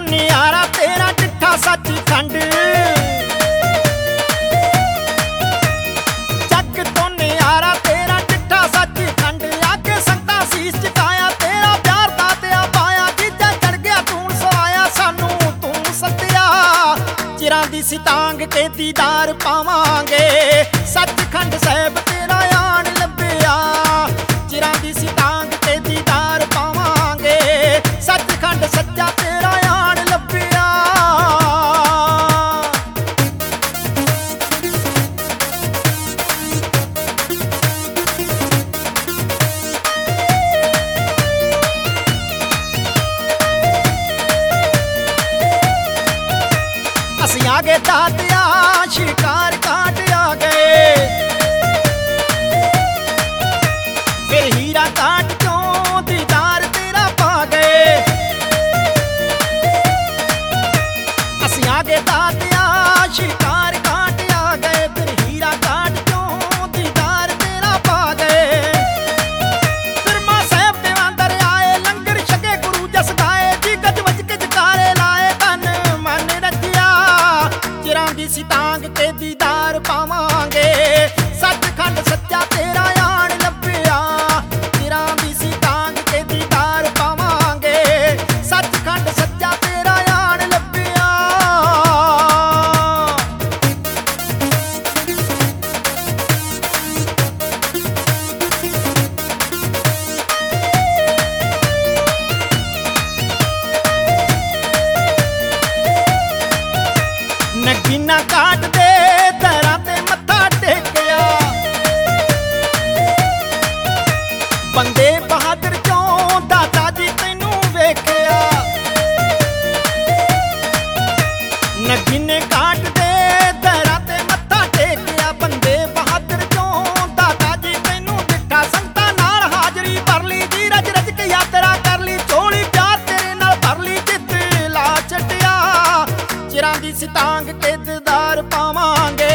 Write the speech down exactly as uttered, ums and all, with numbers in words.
ਨਿਆਰਾ ਤੇਰਾ ਡਿੱਠਾ ਸੱਚਖੰਡ, ਜੱਗ ਤੋਂ ਨਿਆਰਾ ਤੇਰਾ ਡਿੱਠਾ ਸੱਚਖੰਡ। ਆ ਕੇ ਸੰਗਤਾਂ ਸੀਸ ਝੁਕਾਇਆ ਤੇਰਾ ਪਿਆਰ ਦਾ ਤਿਆ ਪਾਇਆ, ਜੀਜਾ ਚੜ ਗਿਆ ਤੂੰ ਸਵਾਇਆ ਸਾਨੂੰ ਤੂੰ ਸੱਦਿਆ। ਚਿਰਾਂ ਦੀ ਸਿਤਾਂਗ ਤੇ ਦੀਦਾਰ ਪਾਵਾਂਗੇ, ਸੱਚਖੰਡ ਸਾਹਿਬ ਤੇਰਾ ਆਣ ਲੱਭਿਆ। ਚਿਰਾਂ ਦੀ ਸਿਤਾਂਗ ਤੇ ਦੀਦਾਰ ਪਾਵਾਂਗੇ, ਸੱਚਖੰਡ ਸੱਚਾ ਤੇਰਾ ਆਣ ਲੱਭਿਆ। ਅਸੀਂ ਆ ਗਏ ਦਾਤਿਆ ਸ਼ਿਕਾਰ ਕਾਟ ਆ ਗਏ, ਫਿਰ ਹੀਰਾ ਕਾਟ ਚੋਂ ਦੀਦਾਰ ਤੇਰਾ ਪਾ ਗਏ। ਅਸੀਂ ਆ ਗਏ ਦਾਤਿਆ ਸ਼ਿਕਾਰ ਕਾਟ ਆ ਗਏ, ਫਿਰ ਹੀਰਾ ਕਾਟ ਚੋਂ ਦੀਦਾਰ ਤੇਰਾ ਪਾ ਗਏ। ਫਿਰ ਮਾਂ ਸਾਹਿਬ ਦੇ ਅੰਦਰ ਆਏ ਲੰਗਰ ਛਕੇ ਗੁਰੂ ਜਸ ਗਾਏ, ਜੀ ਗੱਜ ਵੱਜ ਕੇ ਜਕਾਰੇ ਲਾਏ ਤਨ ਮਨ ਰੱਜਿਆ। ਚਿਰਾਂ ਦੀ ਸਿਤਾਂਗ ਤੇ ਦੀਦਾਰ ਪਾਵਾਂਗੇ, ਸੱਚਖੰਡ ਸੱਚਾ ਤੇਰਾ ਆਣ ਲੱਭਿਆ। ਚਿਰਾਂ ਦੀ ਸਿਤਾਂਗ ਤੇ ਦੀਦਾਰ ਪਾਵਾਂਗੇ, ਸੱਚਖੰਡ ਸੱਚਾ ਤੇਰਾ ਆਣ ਲੱਭਿਆ। ਨਗੀਨਾ ਕਾਟ ਦੇ ਦਰਾਂ ਤੇ ਮੱਥਾ ਟੇਕਿਆ, ਬੰਦੇ ਬਹਾਦਰ ਚੋਂ ਦਾਤਾ ਜੀ ਤੈਨੂੰ ਵੇਖਿਆ। ਨਗੀਨੇ ਕਾਟ ਦੇ ਦਰਾਂ ਤੇ ਮੱਥਾ ਟੇਕਿਆ, ਬੰਦੇ ਬਹਾਦਰ ਚੋਂ ਦਾਤਾ ਜੀ ਤੈਨੂੰ ਦਿੱਠਾ। ਸੰਗਤਾਂ ਨਾਲ ਹਾਜ਼ਰੀ ਭਰ ਲਈ ਜੀ, ਰਜ ਰਜ ਕੇ ਯਾਤਰਾ ਕਰ ਲਈ, ਝੋਲੀ ਪਿਆਰ ਤੇਰੇ ਨਾਲ ਭਰ ਲਈ, ਜਿੱਤ ਲਾ ਛੱਡਿਆ। ਚਿਰਾਂ ਦੀ ਸਿਤਾਂਗ ਤੇ ਦੀਦਾਰ ਪਾਵਾਂਗੇ,